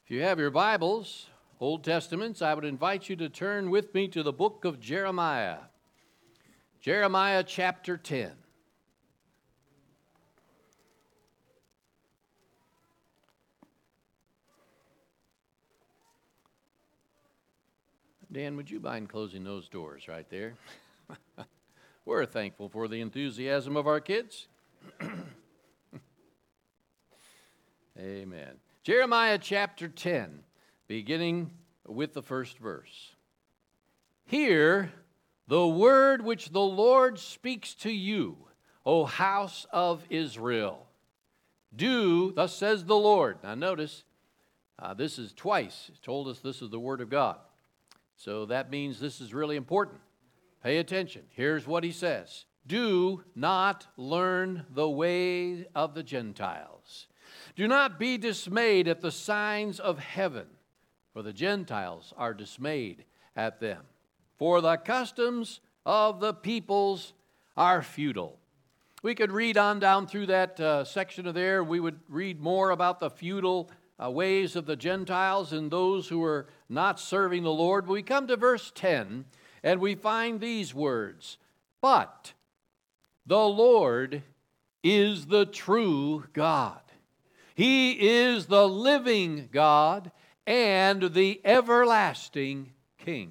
If you have your Bibles, Old Testaments, I would invite you to turn with me to the book of Jeremiah. Jeremiah chapter 10. Dan, would you mind closing those doors right there? We're thankful for the enthusiasm of our kids. Amen. Jeremiah chapter 10, beginning with the first verse. Hear the word which the Lord speaks to you, O house of Israel. Do, thus says the Lord. Now notice, this is twice. It's told us this is the word of God. So that means this is really important. Pay attention. Here's what he says. Do not learn the way of the Gentiles. Do not be dismayed at the signs of heaven, for the Gentiles are dismayed at them. For the customs of the peoples are futile. We could read on down through that section of there. We would read more about the futile ways of the Gentiles and those who are not serving the Lord. But we come to verse 10, and we find these words. But the Lord is the true God. He is the living God and the everlasting King.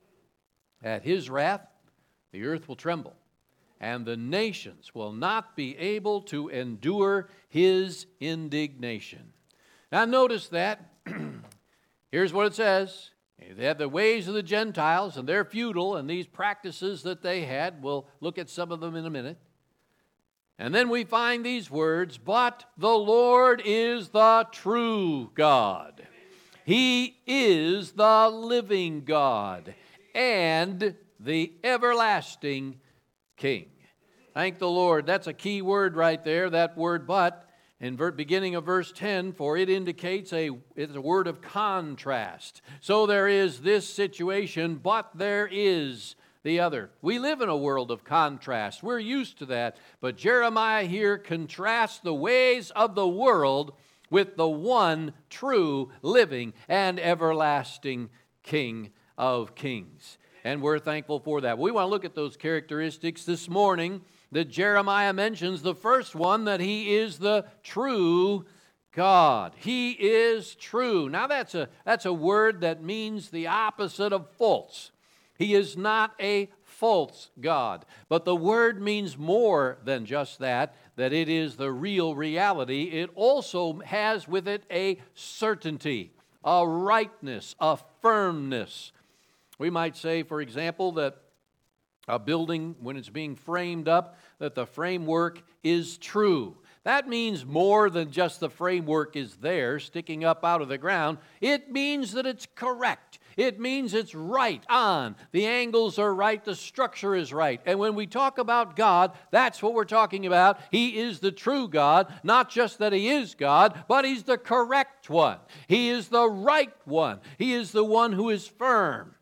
At his wrath, the earth will tremble, and the nations will not be able to endure his indignation. Now notice that. Here's what it says. They have the ways of the Gentiles, and they're futile, and these practices that they had, we'll look at some of them in a minute. And then we find these words, but the Lord is the true God. He is the living God and the everlasting King. Thank the Lord. That's a key word right there, that word but. In beginning of verse 10, for it indicates it's a word of contrast. So there is this situation, but there is the other. We live in a world of contrast. We're used to that. But Jeremiah here contrasts the ways of the world with the one true, living, and everlasting King of kings. And we're thankful for that. We want to look at those characteristics this morning that Jeremiah mentions. The first one, that he is the true God. He is true. Now that's a word that means the opposite of false. He is not a false God. But the word means more than just that it is the real reality. It also has with it a certainty, a rightness, a firmness. We might say, for example, that a building, when it's being framed up, that the framework is true. That means more than just the framework is there, sticking up out of the ground. It means that it's correct. It means it's right on. The angles are right. The structure is right. And when we talk about God, that's what we're talking about. He is the true God. Not just that He is God, but He's the correct one. He is the right one. He is the one who is firm.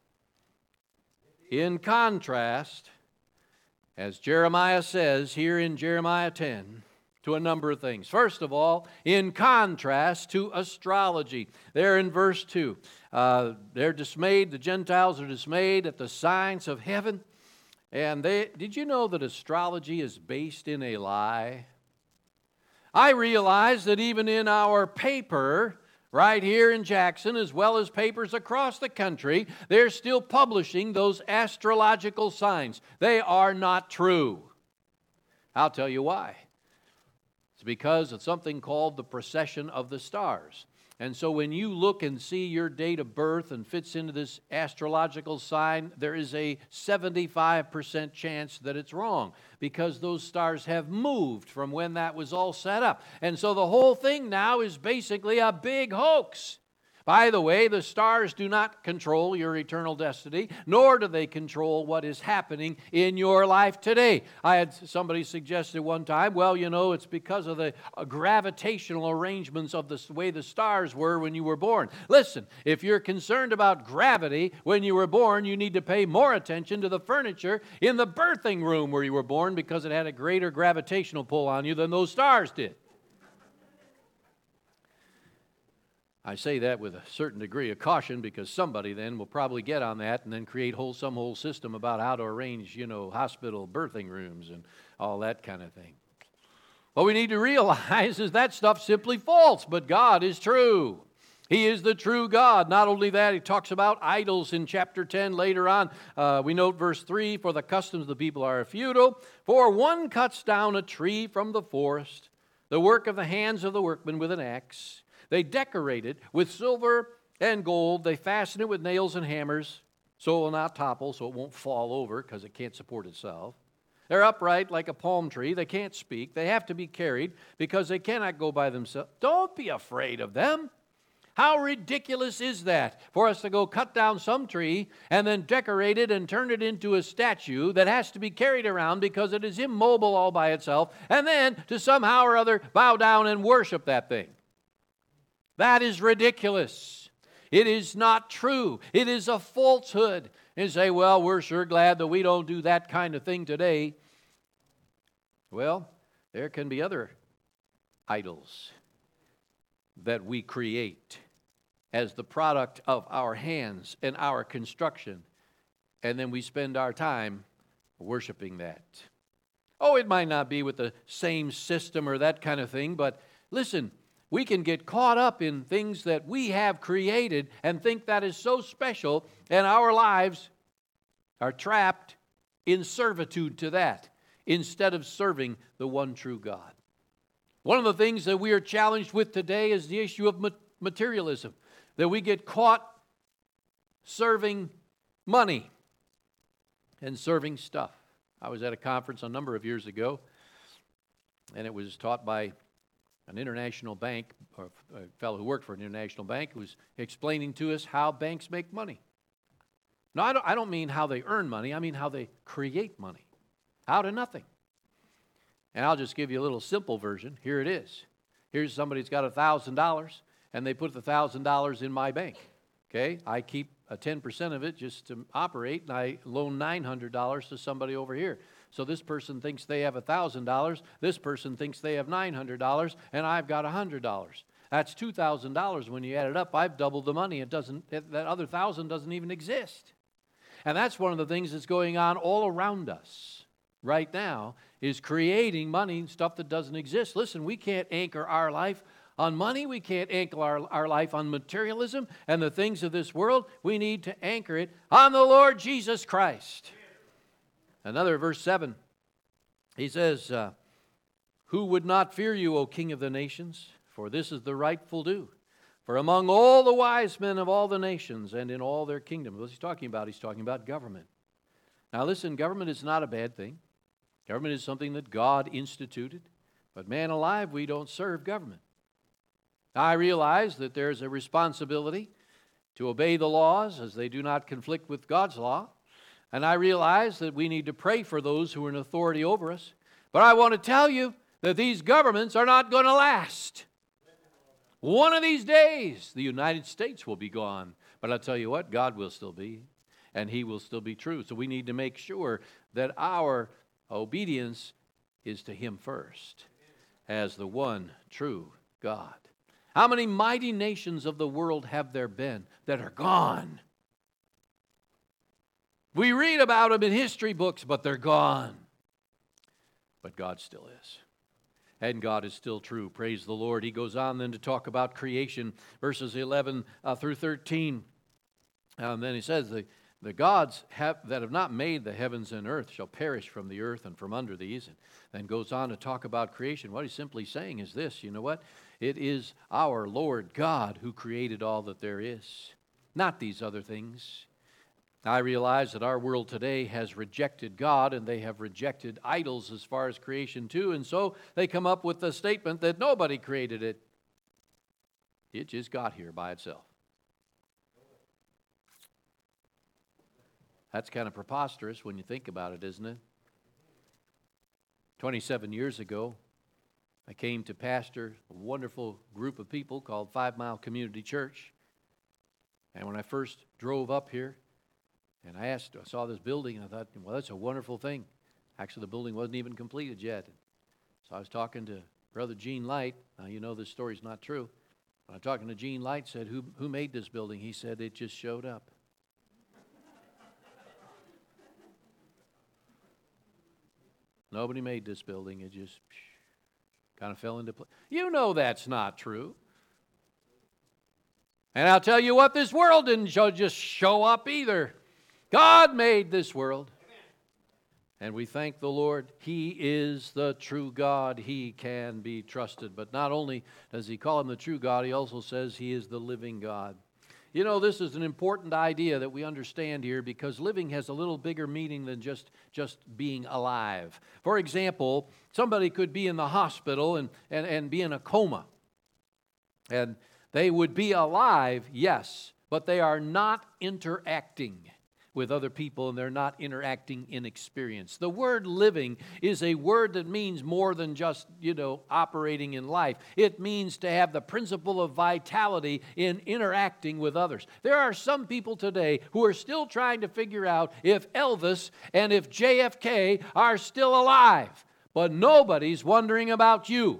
In contrast, as Jeremiah says here in Jeremiah 10, to a number of things. First of all, in contrast to astrology. There in verse 2, they're dismayed, the Gentiles are dismayed at the signs of heaven. And did you know that astrology is based in a lie? I realize that even in our paper, right here in Jackson, as well as papers across the country, they're still publishing those astrological signs. They are not true. I'll tell you why. It's because of something called the precession of the stars. And so when you look and see your date of birth and fits into this astrological sign, there is a 75% chance that it's wrong because those stars have moved from when that was all set up. And so the whole thing now is basically a big hoax. By the way, the stars do not control your eternal destiny, nor do they control what is happening in your life today. I had somebody suggested one time, well, you know, it's because of the gravitational arrangements of the way the stars were when you were born. Listen, if you're concerned about gravity when you were born, you need to pay more attention to the furniture in the birthing room where you were born because it had a greater gravitational pull on you than those stars did. I say that with a certain degree of caution because somebody then will probably get on that and then create some whole system about how to arrange, hospital birthing rooms and all that kind of thing. What we need to realize is that stuff's simply false, but God is true. He is the true God. Not only that, he talks about idols in chapter 10 later on. We note verse 3, for the customs of the people are futile, for one cuts down a tree from the forest, the work of the hands of the workman with an axe. They decorate it with silver and gold. They fasten it with nails and hammers, so it will not topple, so it won't fall over because it can't support itself. They're upright like a palm tree. They can't speak. They have to be carried because they cannot go by themselves. Don't be afraid of them. How ridiculous is that for us to go cut down some tree and then decorate it and turn it into a statue that has to be carried around because it is immobile all by itself, and then to somehow or other bow down and worship that thing? That is ridiculous. It is not true. It is a falsehood. And say, well, we're sure glad that we don't do that kind of thing today. Well, there can be other idols that we create as the product of our hands and our construction, and then we spend our time worshiping that. Oh, it might not be with the same system or that kind of thing, but listen, we can get caught up in things that we have created and think that is so special, and our lives are trapped in servitude to that instead of serving the one true God. One of the things that we are challenged with today is the issue of materialism, that we get caught serving money and serving stuff. I was at a conference a number of years ago, and it was taught by an international bank, or a fellow who worked for an international bank, who was explaining to us how banks make money. No, I don't mean how they earn money. I mean how they create money out of nothing. And I'll just give you a little simple version. Here it is. Here's somebody who's got $1,000, and they put the $1,000 in my bank. Okay? I keep 10% of it just to operate, and I loan $900 to somebody over here. So this person thinks they have $1,000, this person thinks they have $900, and I've got $100. That's $2,000 when you add it up. I've doubled the money. That other $1,000 doesn't even exist. And that's one of the things that's going on all around us right now, is creating money, stuff that doesn't exist. Listen, we can't anchor our life on money. We can't anchor our life on materialism and the things of this world. We need to anchor it on the Lord Jesus Christ. Another verse 7, he says, who would not fear you, O King of the nations? For this is the rightful due. For among all the wise men of all the nations and in all their kingdoms. What's he talking about? He's talking about government. Now listen, government is not a bad thing. Government is something that God instituted. But man alive, we don't serve government. I realize that there's a responsibility to obey the laws as they do not conflict with God's law. And I realize that we need to pray for those who are in authority over us. But I want to tell you that these governments are not going to last. One of these days, the United States will be gone. But I'll tell you what, God will still be, and He will still be true. So we need to make sure that our obedience is to Him first, as the one true God. How many mighty nations of the world have there been that are gone? We read about them in history books, but they're gone. But God still is. And God is still true. Praise the Lord. He goes on then to talk about creation, verses 11 through 13. And then he says, the gods that have not made the heavens and earth shall perish from the earth and from under these. And then goes on to talk about creation. What he's simply saying is this, you know what? It is our Lord God who created all that there is, not these other things. I realize that our world today has rejected God, and they have rejected idols as far as creation too, and so they come up with the statement that nobody created it. It just got here by itself. That's kind of preposterous when you think about it, isn't it? 27 years ago, I came to pastor a wonderful group of people called 5 Mile Community Church. And when I first drove up here, and I saw this building, and I thought, well, that's a wonderful thing. Actually, the building wasn't even completed yet. So I was talking to Brother Gene Light. Now, you know this story's not true. I'm talking to Gene Light, said, who made this building? He said, it just showed up. Nobody made this building. It just kind of fell into place. You know that's not true. And I'll tell you what, this world didn't just show up either. God made this world. And we thank the Lord. He is the true God. He can be trusted. But not only does he call him the true God, he also says he is the living God. You know, this is an important idea that we understand here, because living has a little bigger meaning than just being alive. For example, somebody could be in the hospital and be in a coma. And they would be alive, yes, but they are not interacting with other people, and they're not interacting in experience. The word living is a word that means more than just, operating in life. It means to have the principle of vitality in interacting with others. There are some people today who are still trying to figure out if Elvis and if JFK are still alive, but nobody's wondering about you.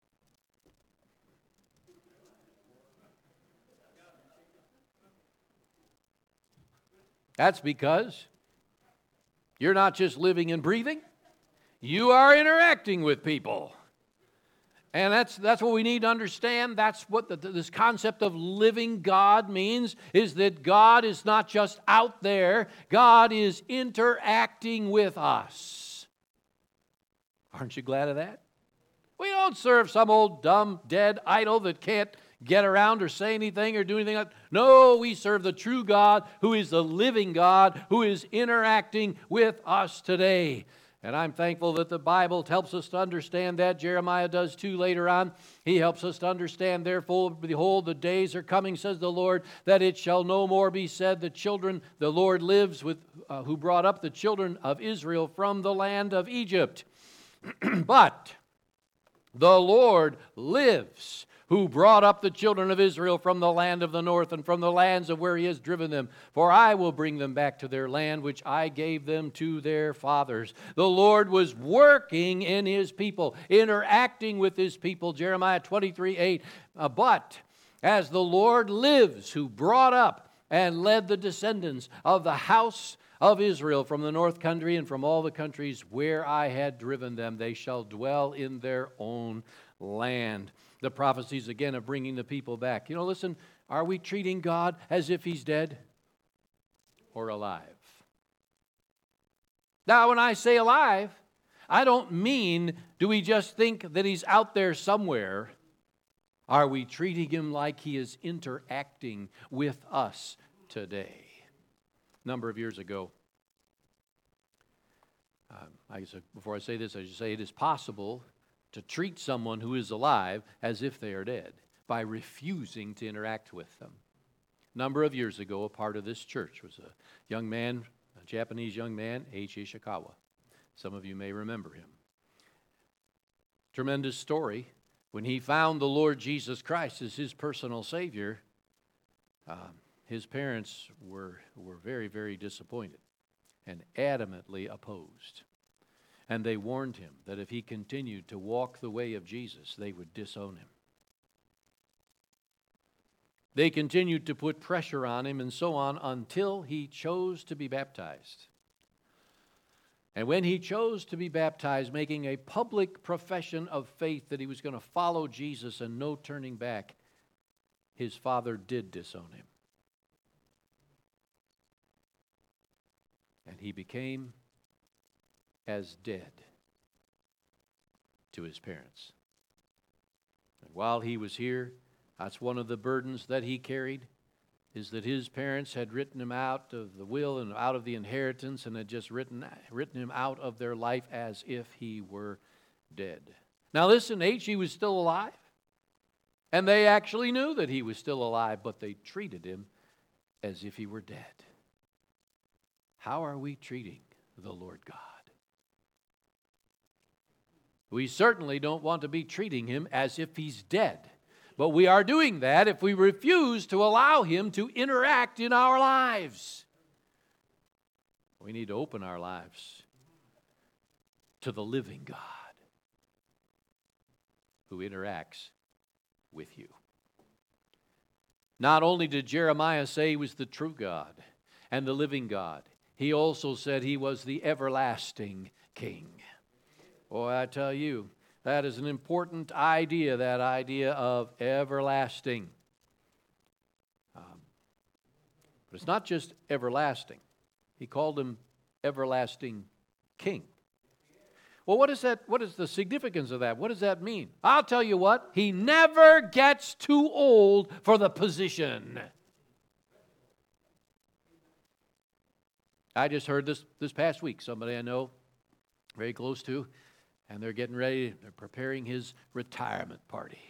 That's because you're not just living and breathing, you are interacting with people. And that's what we need to understand. That's what this concept of living God means, is that God is not just out there, God is interacting with us. Aren't you glad of that? We don't serve some old dumb dead idol that can't get around or say anything or do anything. No, we serve the true God, who is the living God, who is interacting with us today. And I'm thankful that the Bible helps us to understand that. Jeremiah does too later on. He helps us to understand, therefore, behold, the days are coming, says the Lord, that it shall no more be said, the Lord lives with, who brought up the children of Israel from the land of Egypt. But the Lord lives, who brought up the children of Israel from the land of the north and from the lands of where he has driven them. For I will bring them back to their land, which I gave them to their fathers. The Lord was working in his people, interacting with his people. Jeremiah 23:8. But as the Lord lives, who brought up and led the descendants of the house of Israel from the north country and from all the countries where I had driven them, they shall dwell in their own land. The prophecies again of bringing the people back. Listen, are we treating God as if he's dead or alive? Now, when I say alive, I don't mean do we just think that he's out there somewhere. Are we treating him like he is interacting with us today? A number of years ago, before I say this, I should say it is possible to treat someone who is alive as if they are dead by refusing to interact with them. A number of years ago, a part of this church was a young man, a Japanese young man, H. Ishikawa. Some of you may remember him. Tremendous story. When he found the Lord Jesus Christ as his personal Savior, his parents were very, very disappointed and adamantly opposed. And they warned him that if he continued to walk the way of Jesus, they would disown him. They continued to put pressure on him and so on until he chose to be baptized. And when he chose to be baptized, making a public profession of faith that he was going to follow Jesus and no turning back, his father did disown him. And he became as dead to his parents. And while he was here, that's one of the burdens that he carried, is that his parents had written him out of the will and out of the inheritance and had just written him out of their life as if he were dead. Now listen, H.E. was still alive. And they actually knew that he was still alive, but they treated him as if he were dead. How are we treating the Lord God? We certainly don't want to be treating him as if he's dead. But we are doing that if we refuse to allow him to interact in our lives. We need to open our lives to the living God who interacts with you. Not only did Jeremiah say he was the true God and the living God, he also said he was the everlasting King. Boy, I tell you, that is an important idea, that idea of everlasting. But it's not just everlasting. He called him everlasting King. Well, what is that? What is the significance of that? What does that mean? I'll tell you what, he never gets too old for the position. I just heard this past week, somebody I know very close to, and they're getting ready, they're preparing his retirement party.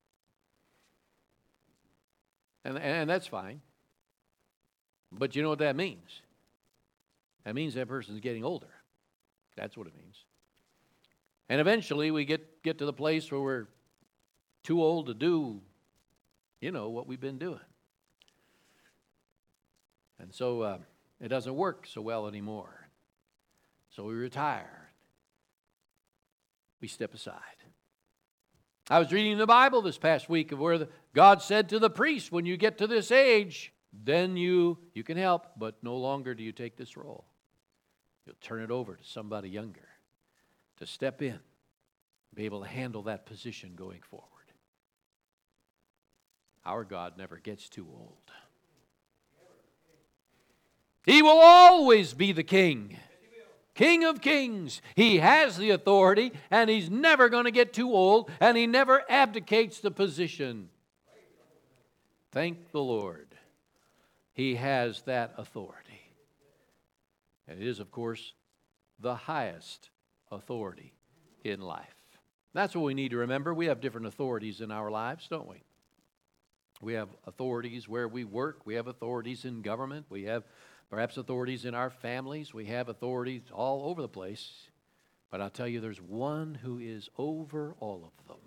And that's fine. But you know what that means? That means that person's getting older. That's what it means. And eventually we get to the place where we're too old to do, what we've been doing. And so it doesn't work so well anymore. So we retire. We step aside. I was reading the Bible this past week of where God said to the priest, when you get to this age, then you can help, but no longer do you take this role. You'll turn it over to somebody younger to step in, be able to handle that position going forward. Our God never gets too old. He will always be the King. King of kings. He has the authority, and he's never going to get too old, and he never abdicates the position. Thank the Lord. He has that authority. And it is, of course, the highest authority in life. That's what we need to remember. We have different authorities in our lives, don't we? We have authorities where we work. We have authorities in government. We have perhaps authorities in our families. We have authorities all over the place. But I'll tell you, there's one who is over all of them.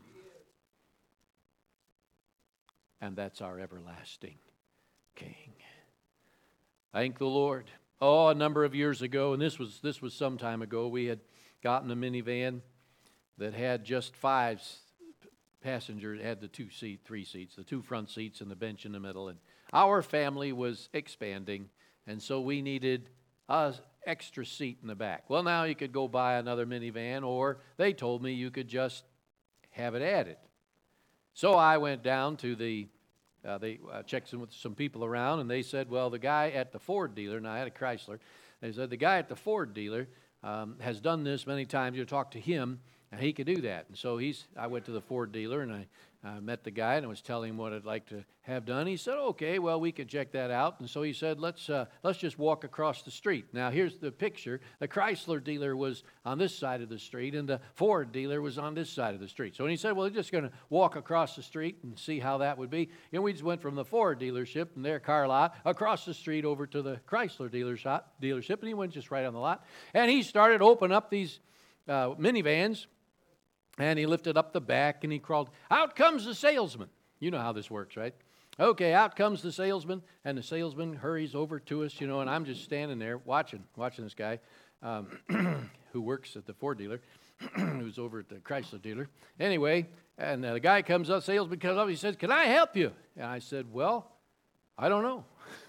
And that's our everlasting King. Thank the Lord. Oh, a number of years ago, and this was some time ago, we had gotten a minivan that had just 5 passengers. It had the 3 seats, the 2 front seats and the bench in the middle. And our family was expanding, and so we needed an extra seat in the back. Well, now you could go buy another minivan, or they told me you could just have it added. So I went down to they checked with some people around, and they said, well, the guy at the Ford dealer, and I had a Chrysler, they said the guy at the Ford dealer has done this many times. You talk to him, and he could do that. And so I went to the Ford dealer, and I met the guy, and I was telling him what I'd like to have done. He said, okay, well, we could check that out. And so he said, let's just walk across the street. Now, here's the picture. The Chrysler dealer was on this side of the street, and the Ford dealer was on this side of the street. So he said, well, we're just going to walk across the street and see how that would be. And we just went from the Ford dealership and their car lot across the street over to the Chrysler dealership, and he went just right on the lot. And he started opening up these minivans. And he lifted up the back and he crawled. Out comes the salesman. You know how this works, right? Okay, out comes the salesman, and the salesman hurries over to us, and I'm just standing there watching this guy who works at the Ford dealer, who's over at the Chrysler dealer. Anyway, and the guy comes up, salesman comes up, he says, can I help you? And I said, well, I don't know.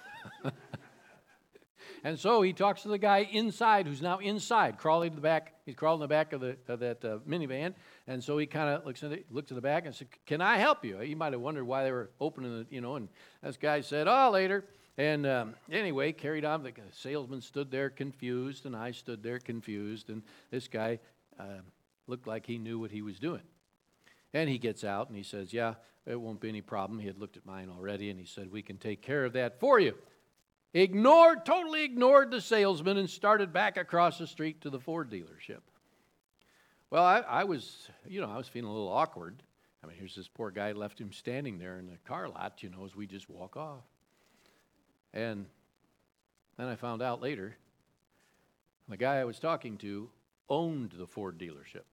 And so he talks to the guy inside, who's now inside, crawling to the back. He's crawling in the back of that minivan. And so he kind of looks at the back and said, can I help you? You might have wondered why they were opening it, and this guy said, oh, later. And anyway, carried on. The salesman stood there confused, and I stood there confused. And this guy looked like he knew what he was doing. And he gets out, and he says, yeah, it won't be any problem. He had looked at mine already, and he said, we can take care of that for you. Totally ignored the salesman and started back across the street to the Ford dealership. Well, I was feeling a little awkward. I mean, here's this poor guy, left him standing there in the car lot, as we just walk off. And then I found out later, the guy I was talking to owned the Ford dealership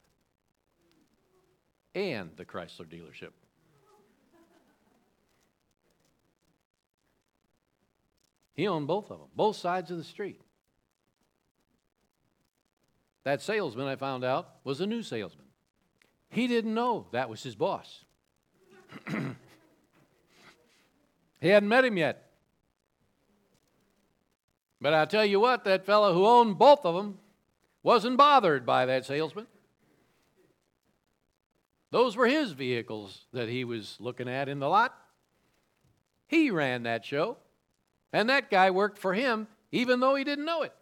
and the Chrysler dealership. He owned both of them, both sides of the street. That salesman, I found out, was a new salesman. He didn't know that was his boss. He hadn't met him yet. But I'll tell you what, that fellow who owned both of them wasn't bothered by that salesman. Those were his vehicles that he was looking at in the lot. He ran that show, and that guy worked for him even though he didn't know it.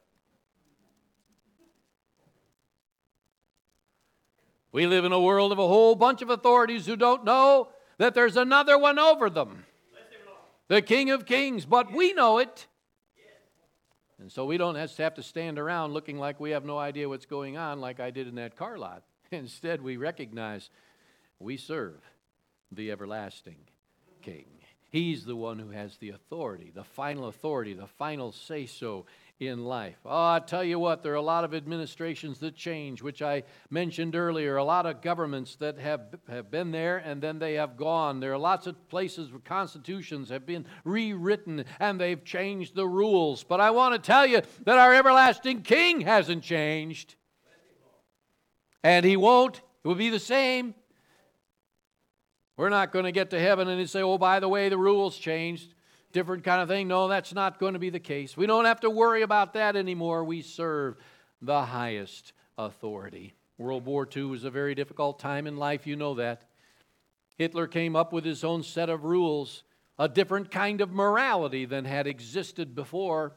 We live in a world of a whole bunch of authorities who don't know that there's another one over them, the King of Kings, but we know it. And so we don't have to stand around looking like we have no idea what's going on like I did in that car lot. Instead, we recognize we serve the everlasting King. He's the one who has the authority, the final say-so in life. Oh, I tell you what, there are a lot of administrations that change, which I mentioned earlier, a lot of governments that have been there and then they have gone. There are lots of places where constitutions have been rewritten and they've changed the rules. But I want to tell you that our everlasting King hasn't changed. And He won't. It will be the same. We're not going to get to heaven and say, oh, by the way, the rules changed. Different kind of thing. No, that's not going to be the case. We don't have to worry about that anymore. We serve the highest authority. World War II was a very difficult time in life. You know that. Hitler came up with his own set of rules, a different kind of morality than had existed before.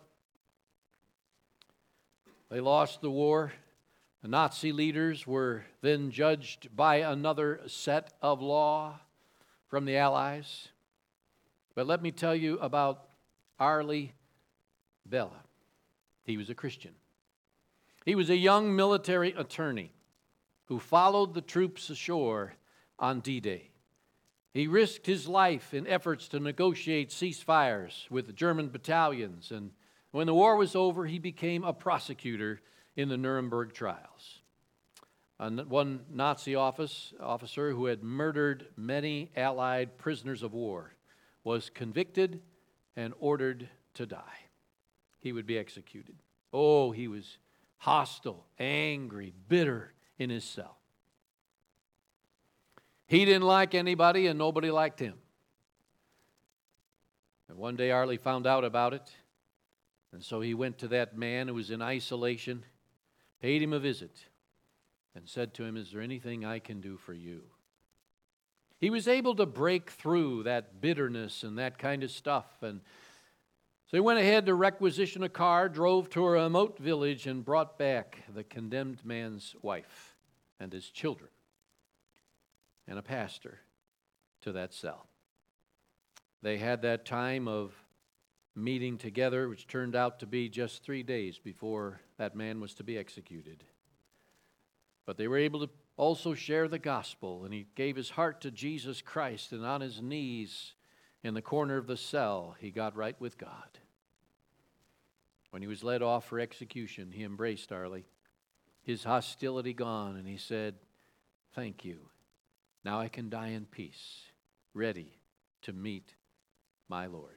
They lost the war. The Nazi leaders were then judged by another set of law from the Allies. But let me tell you about Arlie Bella. He was a Christian. He was a young military attorney who followed the troops ashore on D-Day. He risked his life in efforts to negotiate ceasefires with the German battalions, and when the war was over, he became a prosecutor in the Nuremberg trials. One Nazi officer who had murdered many Allied prisoners of war was convicted and ordered to die. He would be executed. Oh, he was hostile, angry, bitter in his cell. He didn't like anybody and nobody liked him. And one day Arlie found out about it, and so he went to that man who was in isolation, paid him a visit, and said to him, is there anything I can do for you? He was able to break through that bitterness and that kind of stuff. And so he went ahead to requisition a car, drove to a remote village, and brought back the condemned man's wife and his children and a pastor to that cell. They had that time of meeting together, which turned out to be just 3 days before that man was to be executed. But they were able to also share the gospel, and he gave his heart to Jesus Christ, and on his knees in the corner of the cell, he got right with God. When he was led off for execution, he embraced Arlie, his hostility gone, and he said, thank you. Now I can die in peace, ready to meet my Lord.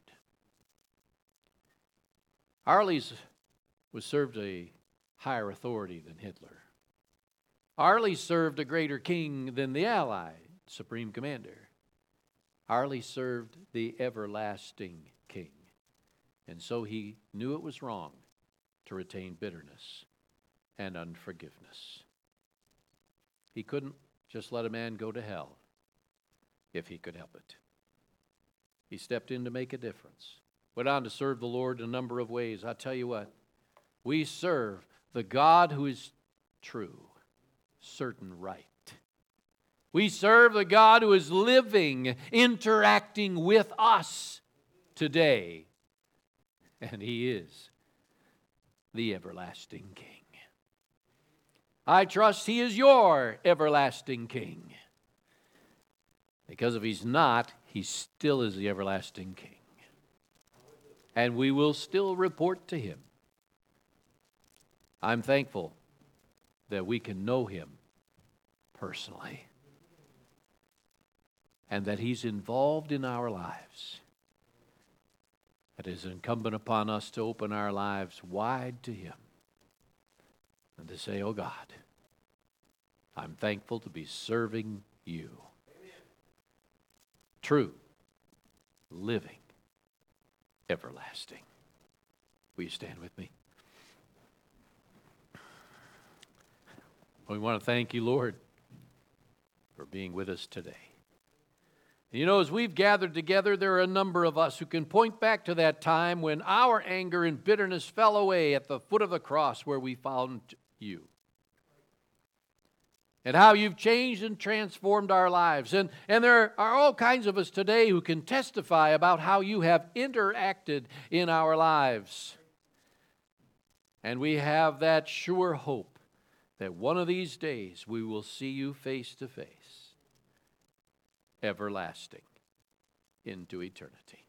Arlie's was served a higher authority than Hitler. Arlie served a greater king than the Allied supreme commander. Arlie served the everlasting King. And so he knew it was wrong to retain bitterness and unforgiveness. He couldn't just let a man go to hell if he could help it. He stepped in to make a difference. Went on to serve the Lord in a number of ways. I tell you what, we serve the God who is true, certain, right. We serve the God who is living, interacting with us today. And He is the everlasting King. I trust He is your everlasting King. Because if He's not, He still is the everlasting King. And we will still report to Him. I'm thankful that we can know Him personally. And that He's involved in our lives. It is incumbent upon us to open our lives wide to Him. And to say, oh God, I'm thankful to be serving You. True, living everlasting. Will you stand with me? We want to thank you, Lord, for being with us today. You know, as we've gathered together, there are a number of us who can point back to that time when our anger and bitterness fell away at the foot of the cross where we found you. And how you've changed and transformed our lives. And there are all kinds of us today who can testify about how you have interacted in our lives. And we have that sure hope that one of these days we will see you face to face. Everlasting into eternity.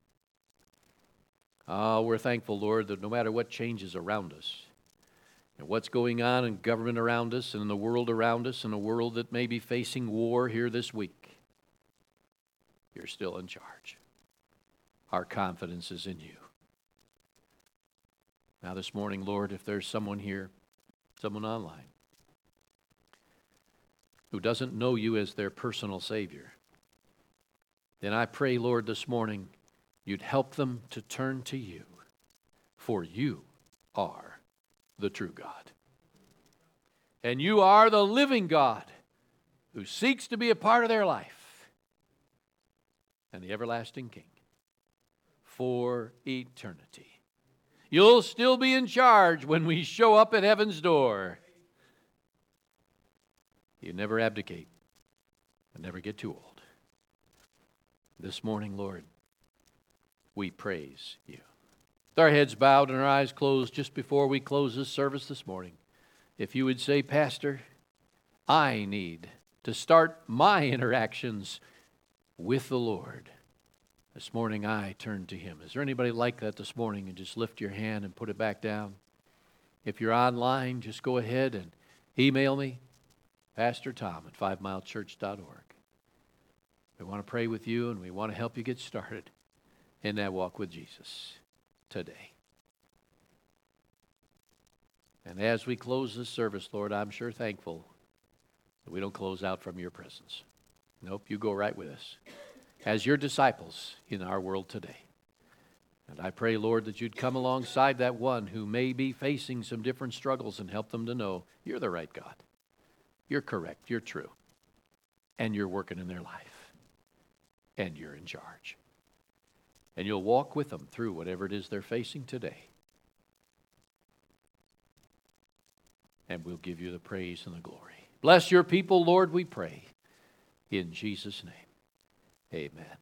We're thankful, Lord, that no matter what changes around us, and what's going on in government around us and in the world around us, and a world that may be facing war here this week, you're still in charge. Our confidence is in you. Now this morning, Lord, if there's someone here, someone online, who doesn't know you as their personal Savior, then I pray, Lord, this morning, you'd help them to turn to you, for you are the true God. And you are the living God who seeks to be a part of their life and the everlasting King for eternity. You'll still be in charge when we show up at heaven's door. You never abdicate and never get too old. This morning, Lord, we praise you. With our heads bowed and our eyes closed just before we close this service this morning, if you would say, Pastor, I need to start my interactions with the Lord. This morning I turn to Him. Is there anybody like that this morning? And just lift your hand and put it back down. If you're online, just go ahead and email me, Pastor Tom at 5milechurch.org. We want to pray with you, and we want to help you get started in that walk with Jesus today. And as we close this service, Lord, I'm sure thankful that we don't close out from your presence. Nope, you go right with us as your disciples in our world today. And I pray, Lord, that you'd come alongside that one who may be facing some different struggles and help them to know you're the right God. You're correct, you're true, and you're working in their life. And you're in charge. And you'll walk with them through whatever it is they're facing today. And we'll give you the praise and the glory. Bless your people, Lord, we pray. In Jesus' name, amen.